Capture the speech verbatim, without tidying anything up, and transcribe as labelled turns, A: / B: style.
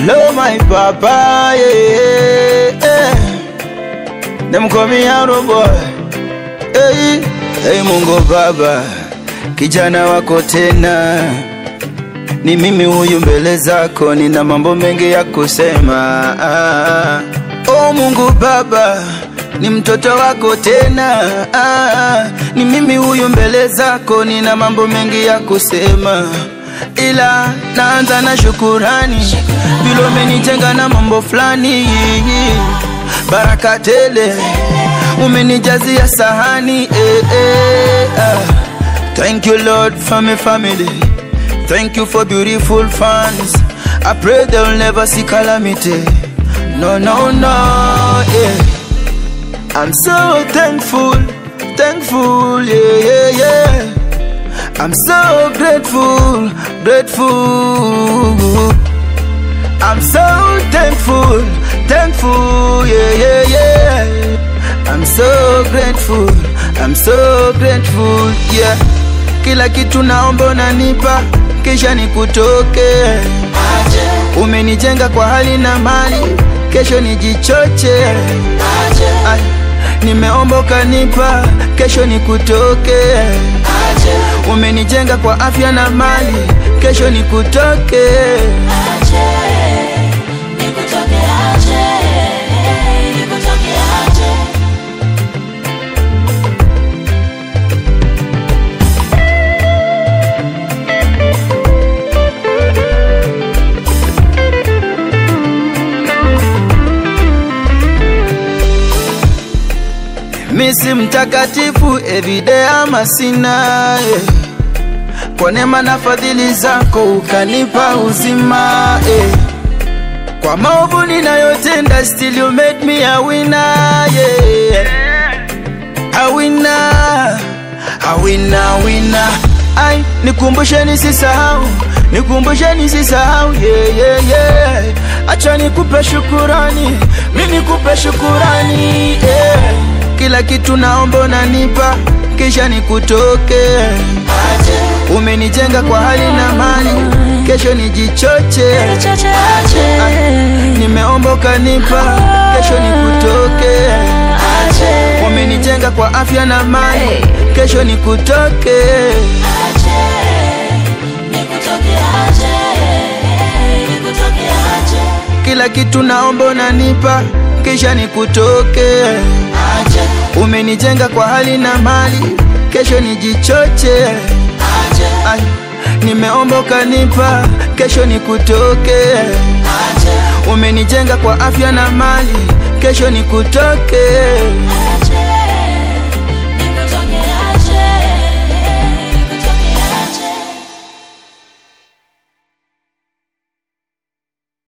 A: Hello my papa, yeah, yeah. Them call me Arrow boy. Hey, hey Mungu Baba, kijana wako tena. Ni mimi huyu mbele zako, nina mambo mengi ya kusema. ah. Oh Mungu Baba, ni mtoto wako tena. ah. Ni mimi huyu mbele zako, nina mambo mengi ya kusema. Ila naanza na shukurani, vile umenijenga na mambo flani. Baraka tele umenijazia sahani. eh, eh, ah. Thank you Lord for my family. Thank you for beautiful fans. I pray they'll never see calamity. No, no, no, yeah. I'm so thankful, thankful, yeah, yeah, yeah. I'm so grateful, grateful. I'm so thankful, thankful, yeah, yeah, yeah. I'm so grateful, I'm so grateful, yeah. Kila kitu naomba unanipa, kisha nikutoke. Umenijenga kwa hali na mali, kesho nijichoche. Ay, nimeomba ukanipa, kesho nikutoke. Umenijenga kwa afya na mali, kesho nikutoke. Misi mtakatifu everyday ama sina, yeah. Kwa neema na fadhili zako ukanipa uzima, yeah. Kwa maovu ninayotenda still you made me a winner, yeah. A winner, a winner, winner. Ai, nikumbushe nisisahau, nikumbushe nisisahau, yeah, yeah, yeah. Acha nikupe shukurani, mimi nikupe shukurani, yeah. Kila kitu naomba unanipa, kisha nikutoke. Umenijenga kwa hali na mali, kesho nijichoche. Nimeomba ukanipa, kesho nikutoke. Umenijenga kwa afya na mali, kesho nikutoke. Kila kitu naomba unanipa, kisha nikutoke. Umenijenga kwa hali na mali, kesho nijichoche. Ay, nimeomba ukanipa, kesho nikutoke. Umenijenga kwa afya na mali, kesho nikutoke.